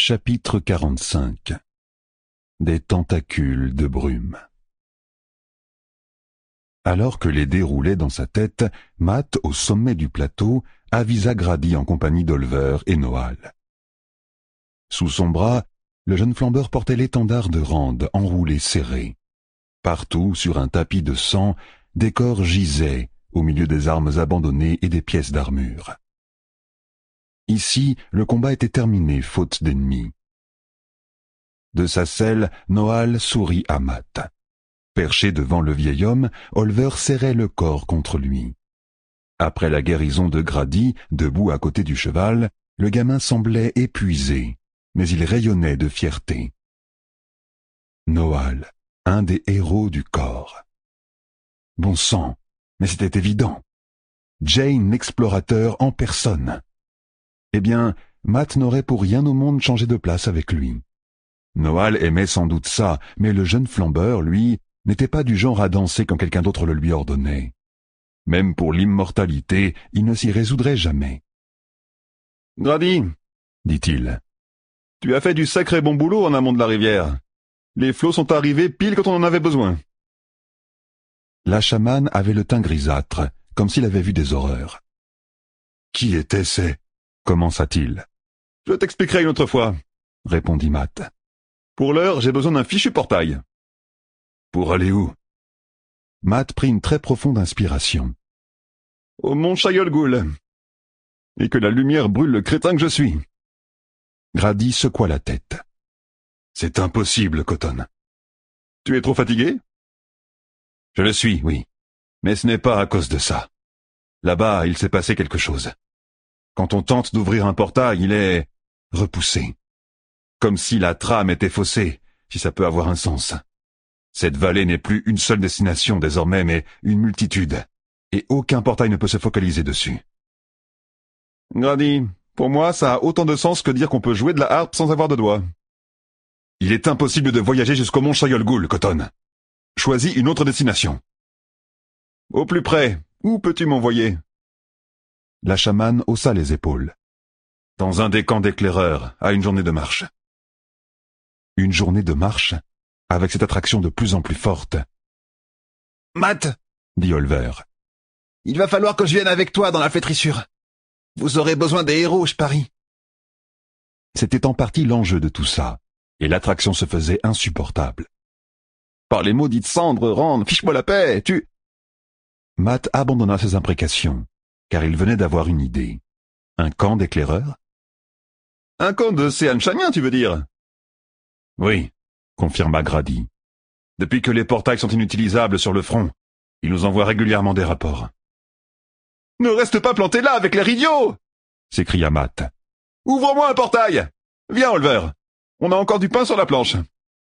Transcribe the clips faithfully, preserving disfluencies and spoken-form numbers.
Chapitre quarante-cinq. Des tentacules de brume. Alors que les dés roulaient dans sa tête, Matt, au sommet du plateau, avisa Grady en compagnie d'Olver et Noal. Sous son bras, le jeune flambeur portait l'étendard de Rand enroulé serré. Partout, sur un tapis de sang, des corps gisaient, au milieu des armes abandonnées et des pièces d'armure. Ici, le combat était terminé, faute d'ennemis. De sa selle, Noal sourit à Matt. Perché devant le vieil homme, Olver serrait le corps contre lui. Après la guérison de Grady, debout à côté du cheval, le gamin semblait épuisé, mais il rayonnait de fierté. Noal, un des héros du corps. Bon sang, mais c'était évident. Jane l'explorateur en personne. Eh bien, Matt n'aurait pour rien au monde changé de place avec lui. Noal aimait sans doute ça, mais le jeune flambeur, lui, n'était pas du genre à danser quand quelqu'un d'autre le lui ordonnait. Même pour l'immortalité, il ne s'y résoudrait jamais. « Grady, dit-il, tu as fait du sacré bon boulot en amont de la rivière. Les flots sont arrivés pile quand on en avait besoin. » La chamane avait le teint grisâtre, comme s'il avait vu des horreurs. « Qui étaient ces... » commença-t-il. « Je t'expliquerai une autre fois, » répondit Matt. « Pour l'heure, j'ai besoin d'un fichu portail. »« Pour aller où ?» Matt prit une très profonde inspiration. « Au mont Shayol-Ghul. Et que la lumière brûle le crétin que je suis. » Grady secoua la tête. « C'est impossible, Cotton. »« Tu es trop fatigué ?»« Je le suis, oui. Mais ce n'est pas à cause de ça. Là-bas, il s'est passé quelque chose. Quand on tente d'ouvrir un portail, il est repoussé. Comme si la trame était faussée, si ça peut avoir un sens. Cette vallée n'est plus une seule destination désormais, mais une multitude, et aucun portail ne peut se focaliser dessus. Grady, pour moi, ça a autant de sens que dire qu'on peut jouer de la harpe sans avoir de doigts. Il est impossible de voyager jusqu'au mont Shayol-Ghul, Cotton. Choisis une autre destination. Au plus près, où peux-tu m'envoyer ? La chamane haussa les épaules. Dans un des camps d'éclaireurs, à une journée de marche. Une journée de marche, avec cette attraction de plus en plus forte. Matt, dit Olver, il va falloir que je vienne avec toi dans la flétrissure. Vous aurez besoin des héros, je parie. C'était en partie l'enjeu de tout ça, et l'attraction se faisait insupportable. Par les maudites cendres, Rand, fiche-moi la paix, tu... Matt abandonna ses imprécations, car il venait d'avoir une idée. Un camp d'éclaireurs ? Un camp de Seanchanien, tu veux dire ? Oui, confirma Grady. Depuis que les portails sont inutilisables sur le front, ils nous envoient régulièrement des rapports. Ne reste pas planté là avec l'air idiot ! S'écria Matt. Ouvre-moi un portail ! Viens, Olver. On a encore du pain sur la planche.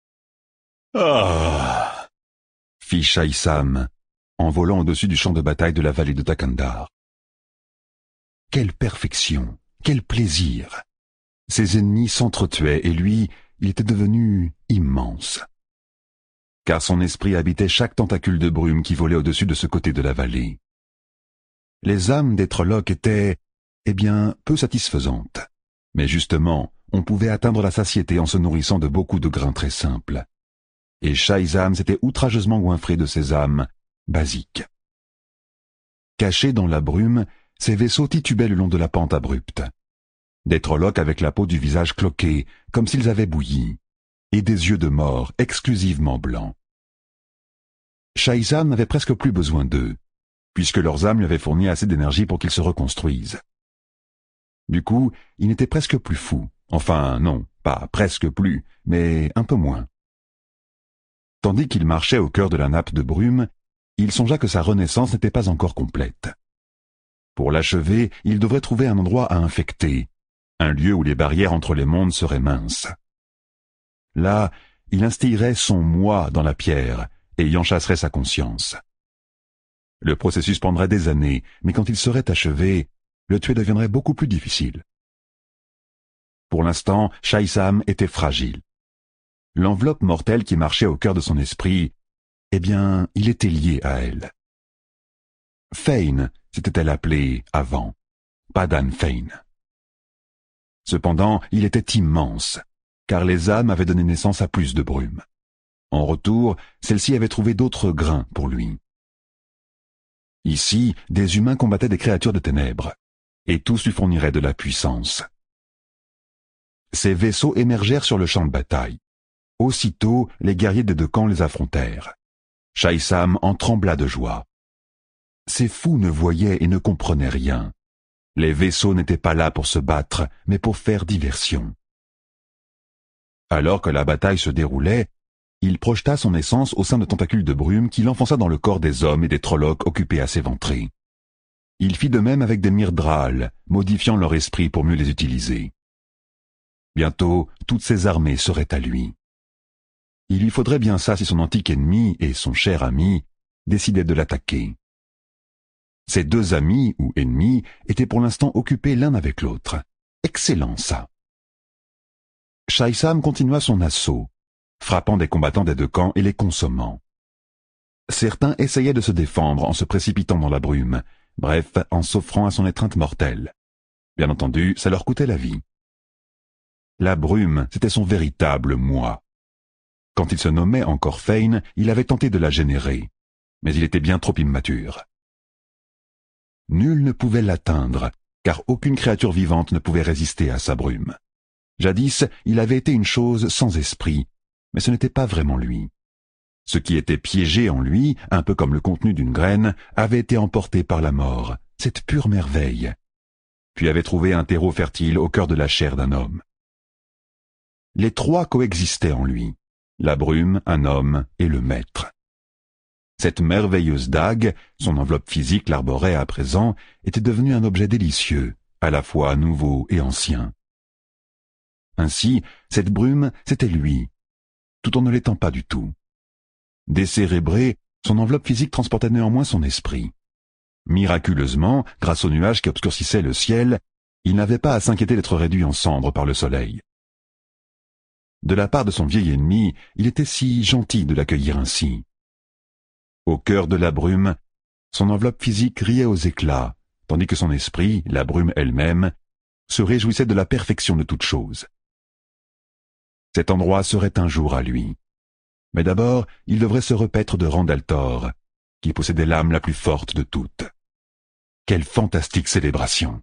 Ah, fit Shaïsam, en volant au-dessus du champ de bataille de la vallée de Takandar. Quelle perfection, quel plaisir! Ses ennemis s'entretuaient et lui, il était devenu immense. Car son esprit habitait chaque tentacule de brume qui volait au-dessus de ce côté de la vallée. Les âmes des Trollocs étaient, eh bien, peu satisfaisantes. Mais justement, on pouvait atteindre la satiété en se nourrissant de beaucoup de grains très simples. Et Shaïsam s'était outrageusement goinfré de ces âmes basiques. Cachés dans la brume, ces vaisseaux titubaient le long de la pente abrupte. Des Trollocs avec la peau du visage cloquée, comme s'ils avaient bouilli, et des yeux de mort exclusivement blancs. Shaïsam n'avait presque plus besoin d'eux, puisque leurs âmes lui avaient fourni assez d'énergie pour qu'ils se reconstruisent. Du coup, il n'était presque plus fou. Enfin, non, pas presque plus, mais un peu moins. Tandis qu'il marchait au cœur de la nappe de brume, il songea que sa renaissance n'était pas encore complète. Pour l'achever, il devrait trouver un endroit à infecter, un lieu où les barrières entre les mondes seraient minces. Là, il instillerait son moi dans la pierre et y enchasserait sa conscience. Le processus prendrait des années, mais quand il serait achevé, le tuer deviendrait beaucoup plus difficile. Pour l'instant, Shaïsam était fragile. L'enveloppe mortelle qui marchait au cœur de son esprit, eh bien, il était lié à elle. Fane, s'était-elle appelée avant, Padan Fane. Cependant, il était immense, car les âmes avaient donné naissance à plus de brumes. En retour, celle-ci avait trouvé d'autres grains pour lui. Ici, des humains combattaient des créatures de ténèbres, et tous lui fourniraient de la puissance. Ces vaisseaux émergèrent sur le champ de bataille. Aussitôt, les guerriers des deux camps les affrontèrent. Shaïsam en trembla de joie. Ces fous ne voyaient et ne comprenaient rien. Les vaisseaux n'étaient pas là pour se battre, mais pour faire diversion. Alors que la bataille se déroulait, il projeta son essence au sein de tentacules de brume qu'il enfonça dans le corps des hommes et des trollocs occupés à s'éventrer. Il fit de même avec des myrdrales, modifiant leur esprit pour mieux les utiliser. Bientôt, toutes ses armées seraient à lui. Il lui faudrait bien ça si son antique ennemi et son cher ami décidaient de l'attaquer. Ces deux amis ou ennemis étaient pour l'instant occupés l'un avec l'autre. Excellent ça. Shaïsam continua son assaut, frappant des combattants des deux camps et les consommant. Certains essayaient de se défendre en se précipitant dans la brume, bref, en s'offrant à son étreinte mortelle. Bien entendu, ça leur coûtait la vie. La brume, c'était son véritable moi. Quand il se nommait encore Fane, il avait tenté de la générer, mais il était bien trop immature. Nul ne pouvait l'atteindre, car aucune créature vivante ne pouvait résister à sa brume. Jadis, il avait été une chose sans esprit, mais ce n'était pas vraiment lui. Ce qui était piégé en lui, un peu comme le contenu d'une graine, avait été emporté par la mort, cette pure merveille, puis avait trouvé un terreau fertile au cœur de la chair d'un homme. Les trois coexistaient en lui, la brume, un homme et le maître. Cette merveilleuse dague, son enveloppe physique l'arborait à présent, était devenue un objet délicieux, à la fois nouveau et ancien. Ainsi, cette brume, c'était lui, tout en ne l'étant pas du tout. Décérébré, son enveloppe physique transportait néanmoins son esprit. Miraculeusement, grâce aux nuages qui obscurcissaient le ciel, il n'avait pas à s'inquiéter d'être réduit en cendres par le soleil. De la part de son vieil ennemi, il était si gentil de l'accueillir ainsi. Au cœur de la brume, son enveloppe physique riait aux éclats, tandis que son esprit, la brume elle-même, se réjouissait de la perfection de toute chose. Cet endroit serait un jour à lui. Mais d'abord, il devrait se repaître de Randaltor, qui possédait l'âme la plus forte de toutes. Quelle fantastique célébration!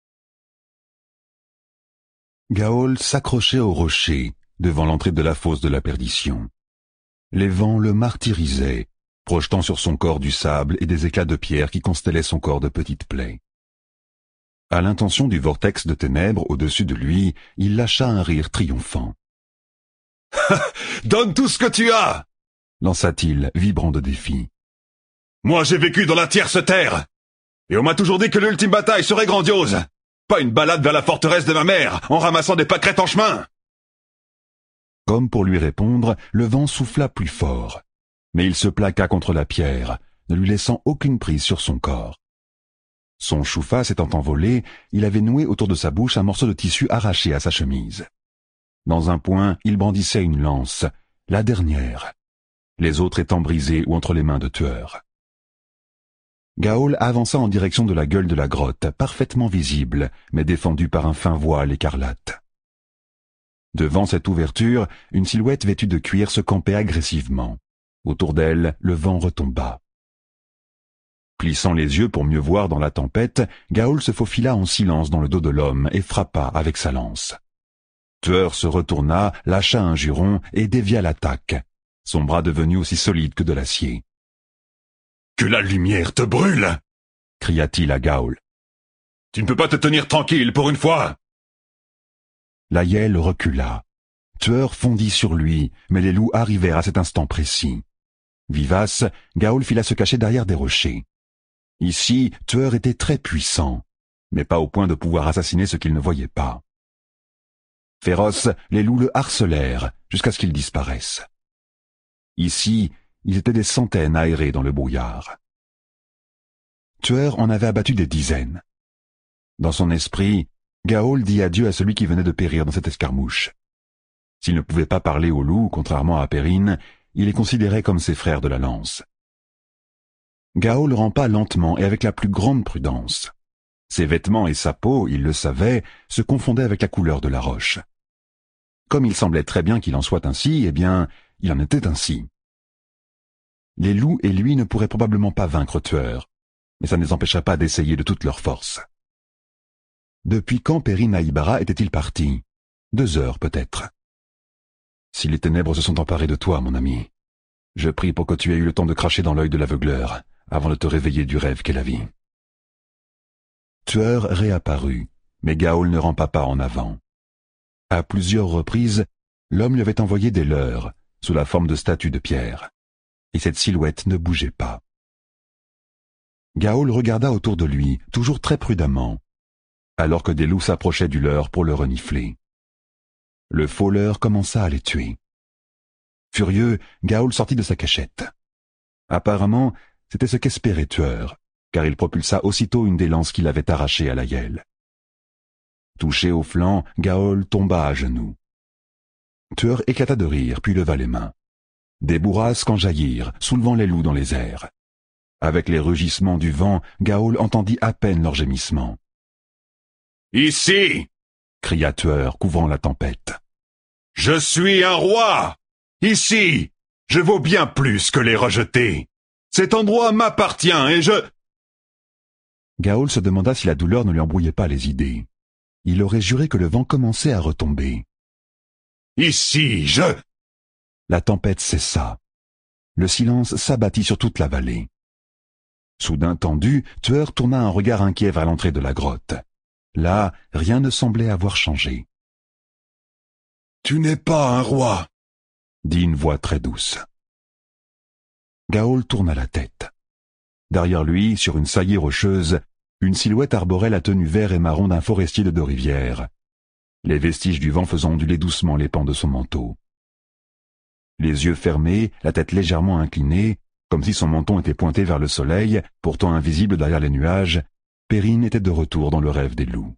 Gaol s'accrochait au rocher, devant l'entrée de la fosse de la perdition. Les vents le martyrisaient, projetant sur son corps du sable et des éclats de pierre qui constellaient son corps de petites plaies. À l'intention du vortex de ténèbres au-dessus de lui, il lâcha un rire triomphant. « Donne tout ce que tu as !» lança-t-il, vibrant de défi. « Moi j'ai vécu dans la tierce terre, et on m'a toujours dit que l'ultime bataille serait grandiose, pas une balade vers la forteresse de ma mère en ramassant des pâquerettes en chemin !» Comme pour lui répondre, le vent souffla plus fort, mais il se plaqua contre la pierre, ne lui laissant aucune prise sur son corps. Son choufa s'étant envolé, il avait noué autour de sa bouche un morceau de tissu arraché à sa chemise. Dans un point, il brandissait une lance, la dernière, les autres étant brisées ou entre les mains de tueurs. Gaol avança en direction de la gueule de la grotte, parfaitement visible, mais défendue par un fin voile écarlate. Devant cette ouverture, une silhouette vêtue de cuir se campait agressivement. Autour d'elle, le vent retomba. Plissant les yeux pour mieux voir dans la tempête, Gaol se faufila en silence dans le dos de l'homme et frappa avec sa lance. Tueur se retourna, lâcha un juron et dévia l'attaque, son bras devenu aussi solide que de l'acier. « Que la lumière te brûle !» cria-t-il à Gaol. « Tu ne peux pas te tenir tranquille pour une fois !» Laïel recula. Tueur fondit sur lui, mais les loups arrivèrent à cet instant précis. Vivace, Gaol fila se cacher derrière des rochers. Ici, Tueur était très puissant, mais pas au point de pouvoir assassiner ce qu'il ne voyait pas. Féroces, les loups le harcelèrent jusqu'à ce qu'il disparaisse. Ici, ils étaient des centaines aérés dans le brouillard. Tueur en avait abattu des dizaines. Dans son esprit, Gaol dit adieu à celui qui venait de périr dans cette escarmouche. S'il ne pouvait pas parler aux loups, contrairement à Perrine, il les considérait comme ses frères de la lance. Gaol rampa lentement et avec la plus grande prudence. Ses vêtements et sa peau, il le savait, se confondaient avec la couleur de la roche. Comme il semblait très bien qu'il en soit ainsi, eh bien, il en était ainsi. Les loups et lui ne pourraient probablement pas vaincre Tueur, mais ça ne les empêcha pas d'essayer de toute leur force. Depuis quand Perrine Aïbara était-il parti? Deux heures peut-être. Si les ténèbres se sont emparées de toi, mon ami, je prie pour que tu aies eu le temps de cracher dans l'œil de l'aveugleur, avant de te réveiller du rêve qu'est la vie. Tueur réapparut, mais Gaol ne rampa pas en avant. À plusieurs reprises, l'homme lui avait envoyé des leurres, sous la forme de statues de pierre, et cette silhouette ne bougeait pas. Gaol regarda autour de lui, toujours très prudemment, alors que des loups s'approchaient du leurre pour le renifler. Le faux leurre commença à les tuer. Furieux, Gaol sortit de sa cachette. Apparemment, c'était ce qu'espérait Tueur, car il propulsa aussitôt une des lances qu'il avait arrachée à l'aïeul. Touché au flanc, Gaol tomba à genoux. Tueur éclata de rire, puis leva les mains. Des bourrasques en jaillirent, soulevant les loups dans les airs. Avec les rugissements du vent, Gaol entendit à peine leurs gémissements. « Ici !» cria Tueur, couvrant la tempête. « Je suis un roi ! Ici, je vaux bien plus que les rejetés. Cet endroit m'appartient et je... » Gaol se demanda si la douleur ne lui embrouillait pas les idées. Il aurait juré que le vent commençait à retomber. « Ici, je... » La tempête cessa. Le silence s'abattit sur toute la vallée. Soudain tendu, Tueur tourna un regard inquiet vers l'entrée de la grotte. Là, rien ne semblait avoir changé. « Tu n'es pas un roi !» dit une voix très douce. Gaol tourna la tête. Derrière lui, sur une saillie rocheuse, une silhouette arborait la tenue vert et marron d'un forestier de Deux-Rivières, les vestiges du vent faisant onduler doucement les pans de son manteau. Les yeux fermés, la tête légèrement inclinée, comme si son menton était pointé vers le soleil, pourtant invisible derrière les nuages, Perrine était de retour dans le rêve des loups.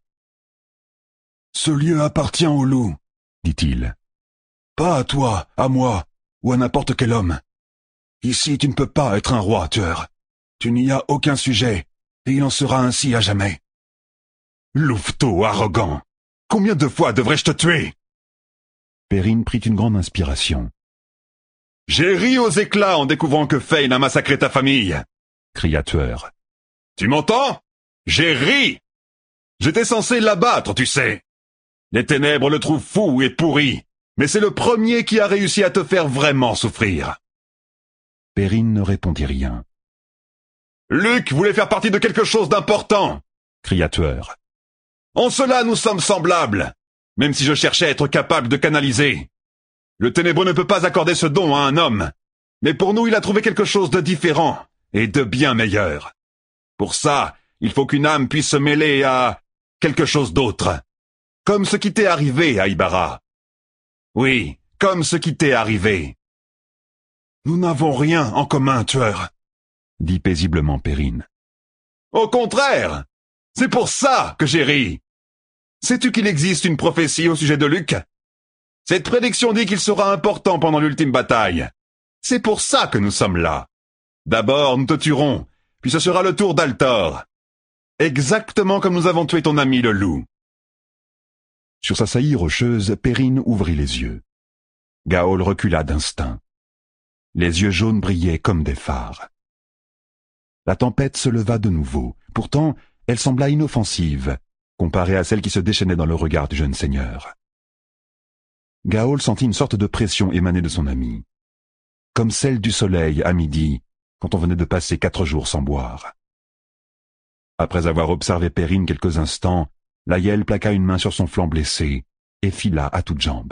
« Ce lieu appartient aux loups, » dit-il. « Pas à toi, à moi, ou à n'importe quel homme. Ici, tu ne peux pas être un roi, Tueur. Tu n'y as aucun sujet, et il en sera ainsi à jamais. »« Louveteau arrogant! Combien de fois devrais-je te tuer ?» Perrine prit une grande inspiration. « J'ai ri aux éclats en découvrant que Fane a massacré ta famille !» cria Tueur. « Tu m'entends? J'ai ri! J'étais censé l'abattre, tu sais. Les ténèbres le trouvent fou et pourri, mais c'est le premier qui a réussi à te faire vraiment souffrir. » Perrine ne répondit rien. « Luc voulait faire partie de quelque chose d'important !» cria Tueur. « En cela, nous sommes semblables, même si je cherchais à être capable de canaliser. Le ténébreux ne peut pas accorder ce don à un homme, mais pour nous, il a trouvé quelque chose de différent et de bien meilleur. Pour ça, il faut qu'une âme puisse se mêler à quelque chose d'autre, comme ce qui t'est arrivé, Aïbara. Oui, comme ce qui t'est arrivé. »« Nous n'avons rien en commun, Tueur, » dit paisiblement Perrine. « Au contraire, c'est pour ça que j'ai ri. Sais-tu qu'il existe une prophétie au sujet de Luc? Cette prédiction dit qu'il sera important pendant l'ultime bataille. C'est pour ça que nous sommes là. D'abord, nous te tuerons, puis ce sera le tour d'Altor. Exactement comme nous avons tué ton ami le loup. » Sur sa saillie rocheuse, Perrine ouvrit les yeux. Gaol recula d'instinct. Les yeux jaunes brillaient comme des phares. La tempête se leva de nouveau. Pourtant, elle sembla inoffensive, comparée à celle qui se déchaînait dans le regard du jeune seigneur. Gaol sentit une sorte de pression émaner de son ami, comme celle du soleil à midi, quand on venait de passer quatre jours sans boire. Après avoir observé Perrine quelques instants, l'aïeul plaqua une main sur son flanc blessé et fila à toutes jambes.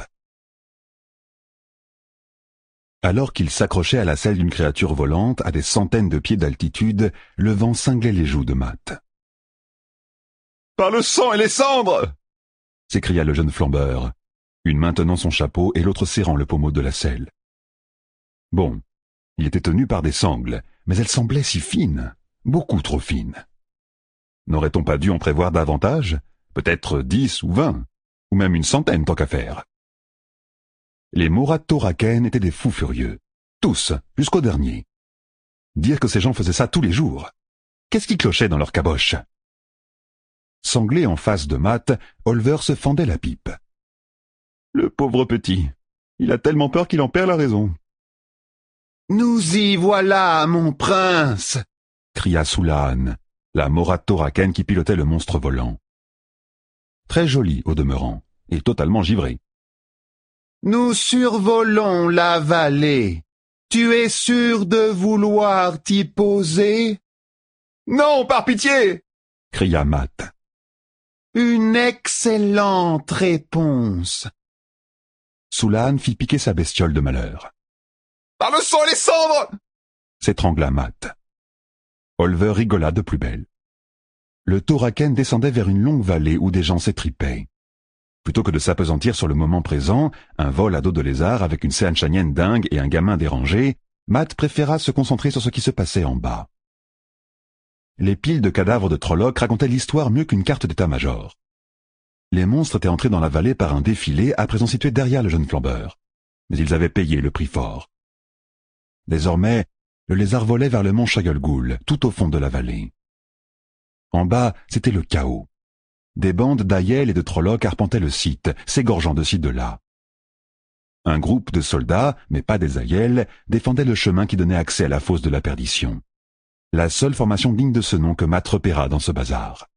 Alors qu'il s'accrochait à la selle d'une créature volante à des centaines de pieds d'altitude, le vent cinglait les joues de Matt. « Par le sang et les cendres !» s'écria le jeune flambeur, une main tenant son chapeau et l'autre serrant le pommeau de la selle. Bon, il était tenu par des sangles, mais elles semblaient si fines, beaucoup trop fines. N'aurait-on pas dû en prévoir davantage? Peut-être dix ou vingt, ou même une centaine tant qu'à faire. Les Morat-Toraken étaient des fous furieux, tous, jusqu'au dernier. Dire que ces gens faisaient ça tous les jours. Qu'est-ce qui clochait dans leur caboche? Sanglé en face de Matt, Olver se fendait la pipe. « Le pauvre petit. Il a tellement peur qu'il en perd la raison. « Nous y voilà, mon prince !» cria Soulahan, la Morat Thoraken qui pilotait le monstre volant. Très joli au demeurant, et totalement givré. « Nous survolons la vallée. Tu es sûr de vouloir t'y poser ?»« Non, par pitié !» cria Matt. « Une excellente réponse !» Soulahan fit piquer sa bestiole de malheur. « Par le sang et les cendres !» s'étrangla Matt. Olver rigola de plus belle. Le Thoraken descendait vers une longue vallée où des gens s'étripaient. Plutôt que de s'apesantir sur le moment présent, un vol à dos de lézard avec une Seanchanienne dingue et un gamin dérangé, Matt préféra se concentrer sur ce qui se passait en bas. Les piles de cadavres de Trollocs racontaient l'histoire mieux qu'une carte d'état-major. Les monstres étaient entrés dans la vallée par un défilé à présent situé derrière le jeune flambeur. Mais ils avaient payé le prix fort. Désormais, le lézard volait vers le mont Shagulgul, tout au fond de la vallée. En bas, c'était le chaos. Des bandes d'Aiel et de Trollocs arpentaient le site, s'égorgeant de ci de là. Un groupe de soldats, mais pas des Aiel, défendait le chemin qui donnait accès à la fosse de la perdition. La seule formation digne de ce nom que Matt repéra dans ce bazar.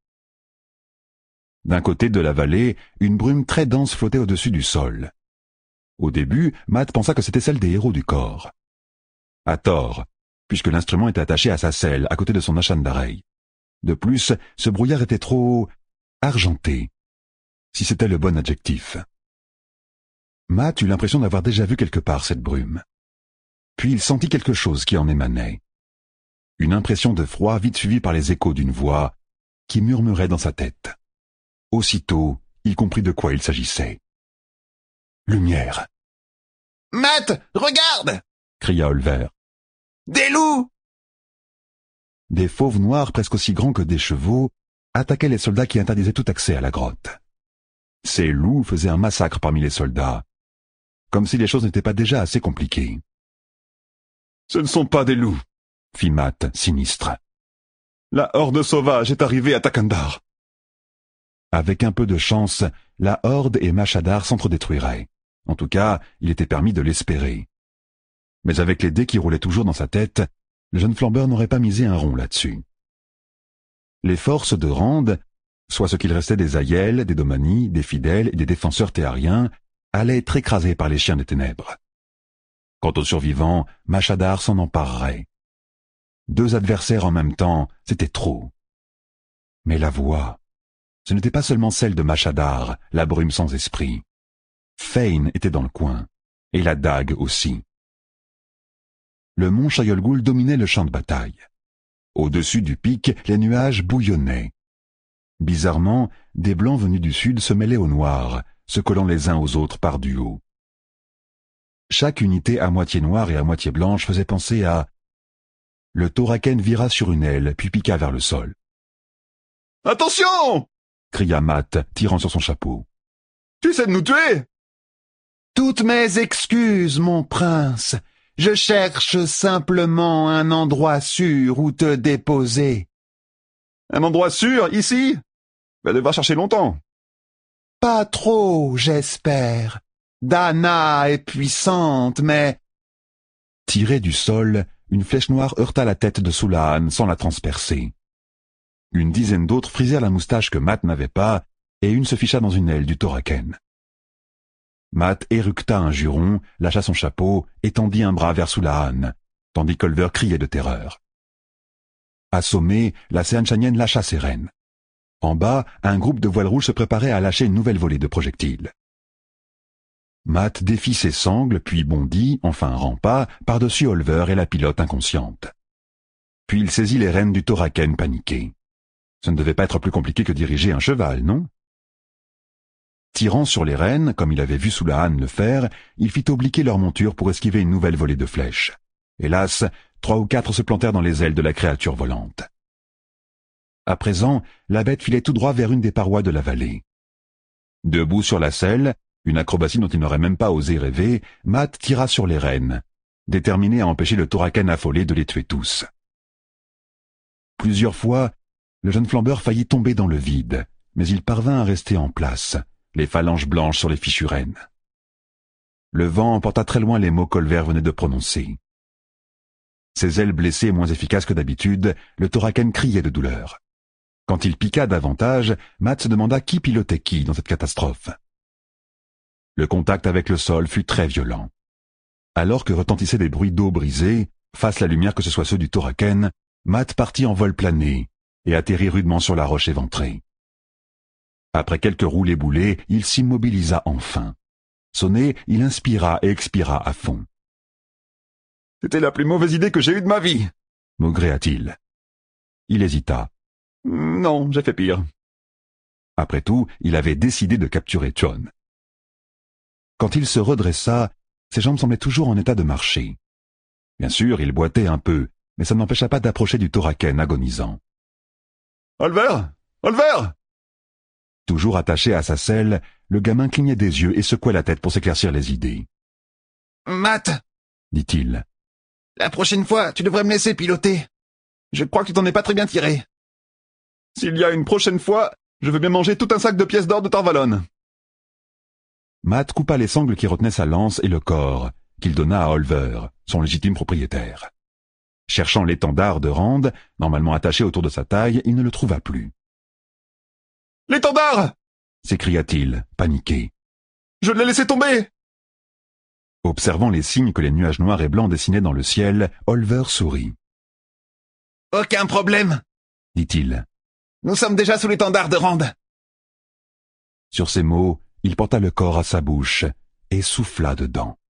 D'un côté de la vallée, une brume très dense flottait au-dessus du sol. Au début, Matt pensa que c'était celle des héros du corps. À tort, puisque l'instrument était attaché à sa selle, à côté de son achan d'oreille. De plus, ce brouillard était trop argenté, si c'était le bon adjectif. Matt eut l'impression d'avoir déjà vu quelque part cette brume. Puis il sentit quelque chose qui en émanait. Une impression de froid vite suivie par les échos d'une voix qui murmurait dans sa tête. Aussitôt, il comprit de quoi il s'agissait. Lumière. « Matt, regarde !» cria Olver. « Des loups !» Des fauves noirs presque aussi grands que des chevaux attaquaient les soldats qui interdisaient tout accès à la grotte. Ces loups faisaient un massacre parmi les soldats, comme si les choses n'étaient pas déjà assez compliquées. « Ce ne sont pas des loups !» fit Matt, sinistre. « La horde sauvage est arrivée à Takandar !» Avec un peu de chance, la horde et Mashadar s'entredétruiraient. En tout cas, il était permis de l'espérer. Mais avec les dés qui roulaient toujours dans sa tête, le jeune flambeur n'aurait pas misé un rond là-dessus. Les forces de Rand, soit ce qu'il restait des Aiel, des Domani, des fidèles et des défenseurs théariens, allaient être écrasés par les chiens des ténèbres. Quant aux survivants, Mashadar s'en emparerait. Deux adversaires en même temps, c'était trop. Mais la voix, ce n'était pas seulement celle de Mashadar, la brume sans esprit. Fain était dans le coin, et la dague aussi. Le mont Shagulgul dominait le champ de bataille. Au-dessus du pic, les nuages bouillonnaient. Bizarrement, des blancs venus du sud se mêlaient aux noirs, se collant les uns aux autres par du haut. Chaque unité à moitié noire et à moitié blanche faisait penser à... Le Thoraken vira sur une aile, puis piqua vers le sol. « Attention !» cria Matt, tirant sur son chapeau. « Tu essaies de nous tuer !»« Toutes mes excuses, mon prince. Je cherche simplement un endroit sûr où te déposer. »« Un endroit sûr, ici ? Elle devra chercher longtemps. »« Pas trop, j'espère. Dana est puissante, mais... » Tirée du sol, une flèche noire heurta la tête de Soulahan sans la transpercer. Une dizaine d'autres frisèrent la moustache que Matt n'avait pas, et une se ficha dans une aile du Thoraken. Matt éructa un juron, lâcha son chapeau et tendit un bras vers Soulahan, tandis qu'Olver criait de terreur. Assommée, la Seanchanienne lâcha ses rênes. En bas, un groupe de voiles rouges se préparait à lâcher une nouvelle volée de projectiles. Matt défit ses sangles, puis bondit, enfin rampa, par-dessus Olver et la pilote inconsciente. Puis il saisit les rênes du Thoraken paniqué. Ce ne devait pas être plus compliqué que diriger un cheval, non ? Tirant sur les rênes, comme il avait vu Soulahan le faire, il fit obliquer leur monture pour esquiver une nouvelle volée de flèches. Hélas, trois ou quatre se plantèrent dans les ailes de la créature volante. À présent, la bête filait tout droit vers une des parois de la vallée. Debout sur la selle, une acrobatie dont il n'aurait même pas osé rêver, Matt tira sur les rênes, déterminé à empêcher le Thoraken affolé de les tuer tous. Plusieurs fois, le jeune flambeur faillit tomber dans le vide, mais il parvint à rester en place, les phalanges blanches sur les fichues rênes. Le vent emporta très loin les mots qu'Olver venait de prononcer. Ses ailes blessées moins efficaces que d'habitude, le Thoraken criait de douleur. Quand il piqua davantage, Matt se demanda qui pilotait qui dans cette catastrophe. Le contact avec le sol fut très violent. Alors que retentissaient des bruits d'eau brisée, face la lumière que ce soit ceux du Thoraken, Matt partit en vol plané et atterrit rudement sur la roche éventrée. Après quelques roulés-boulés, il s'immobilisa enfin. Sonné, il inspira et expira à fond. « C'était la plus mauvaise idée que j'ai eue de ma vie !» maugréa-t-il. Il hésita. « Non, j'ai fait pire. » Après tout, il avait décidé de capturer John. Quand il se redressa, ses jambes semblaient toujours en état de marcher. Bien sûr, il boitait un peu, mais ça n'empêcha pas d'approcher du Thoraken agonisant. « Olver! Olver !» Toujours attaché à sa selle, le gamin clignait des yeux et secouait la tête pour s'éclaircir les idées. « Matt !» dit-il. « La prochaine fois, tu devrais me laisser piloter. Je crois que tu t'en es pas très bien tiré. »« S'il y a une prochaine fois, je veux bien manger tout un sac de pièces d'or de Tarvalon. » Matt coupa les sangles qui retenaient sa lance et le corps, qu'il donna à Olver, son légitime propriétaire. Cherchant l'étendard de Rand, normalement attaché autour de sa taille, il ne le trouva plus. « L'étendard !» s'écria-t-il, paniqué. « Je l'ai laissé tomber !» Observant les signes que les nuages noirs et blancs dessinaient dans le ciel, Olver sourit. « Aucun problème, » dit-il. « Nous sommes déjà sous l'étendard de Rand. » Sur ces mots, il porta le corps à sa bouche et souffla dedans.